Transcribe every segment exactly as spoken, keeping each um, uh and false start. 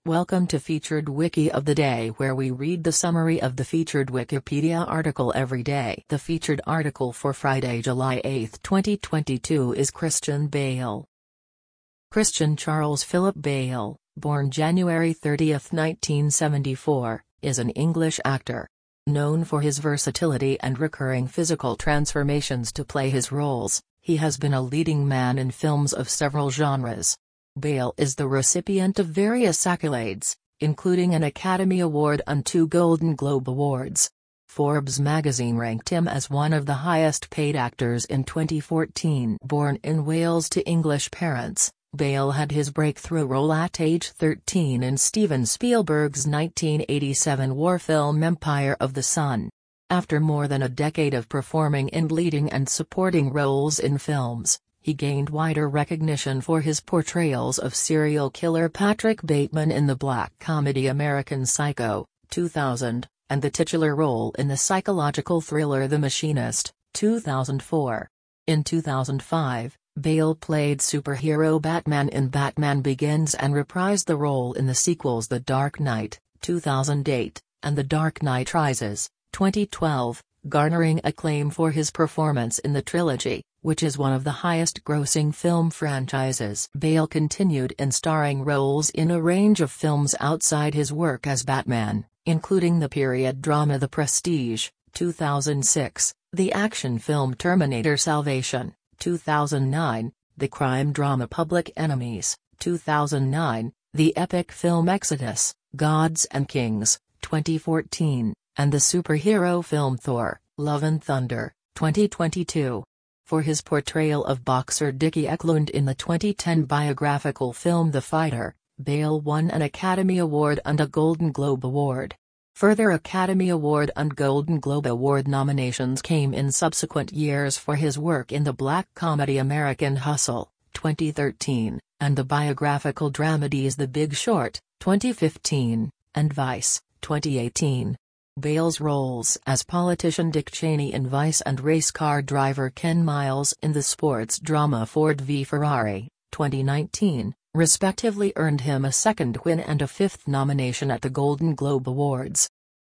Welcome to Featured Wiki of the Day, where we read the summary of the featured Wikipedia article every day. The featured article for Friday, July eighth, twenty twenty-two is Christian Bale. Christian Charles Philip Bale, born January thirtieth, nineteen seventy-four, is an English actor. Known for his versatility and recurring physical transformations to play his roles, he has been a leading man in films of several genres. Bale is the recipient of various accolades, including an Academy Award and two Golden Globe Awards. Forbes magazine ranked him as one of the highest-paid actors in twenty fourteen. Born in Wales to English parents, Bale had his breakthrough role at age thirteen in Steven Spielberg's nineteen eighty-seven war film Empire of the Sun. After more than a decade of performing in leading and supporting roles in films, he gained wider recognition for his portrayals of serial killer Patrick Bateman in the black comedy American Psycho, two thousand, and the titular role in the psychological thriller The Machinist, two thousand four. In two thousand five, Bale played superhero Batman in Batman Begins and reprised the role in the sequels The Dark Knight, two thousand eight, and The Dark Knight Rises, twenty twelve, garnering acclaim for his performance in the trilogy, which is one of the highest-grossing film franchises. Bale continued in starring roles in a range of films outside his work as Batman, including the period drama The Prestige, two thousand six, the action film Terminator Salvation, two thousand nine, the crime drama Public Enemies, two thousand nine, the epic film Exodus, Gods and Kings, twenty fourteen, and the superhero film Thor, Love and Thunder, twenty twenty-two. For his portrayal of boxer Dickie Eklund in the twenty ten biographical film The Fighter, Bale won an Academy Award and a Golden Globe Award. Further Academy Award and Golden Globe Award nominations came in subsequent years for his work in the black comedy American Hustle, twenty thirteen, and the biographical dramedies The Big Short, twenty fifteen, and Vice, twenty eighteen. Bale's roles as politician Dick Cheney in Vice and race car driver Ken Miles in the sports drama Ford v Ferrari, twenty nineteen, respectively earned him a second win and a fifth nomination at the Golden Globe Awards.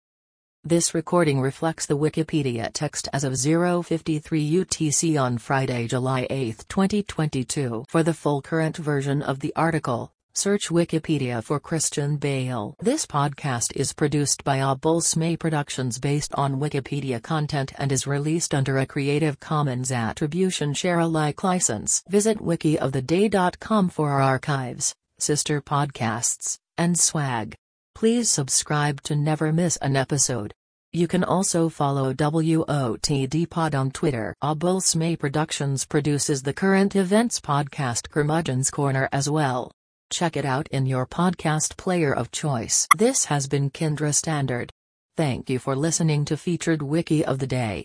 This recording reflects the Wikipedia text as of zero fifty-three U T C on Friday, July eighth, twenty twenty-two. For the full current version of the article, search Wikipedia for Christian Bale. This podcast is produced by Abulsmay Productions based on Wikipedia content and is released under a Creative Commons Attribution Share Alike license. Visit wiki of the day dot com for our archives, sister podcasts, and swag. Please subscribe to never miss an episode. You can also follow W O T D Pod on Twitter. Abulsmay Productions produces the current events podcast Curmudgeon's Corner as well. Check it out in your podcast player of choice. This has been Kindra Standard. Thank you for listening to Featured Wiki of the Day.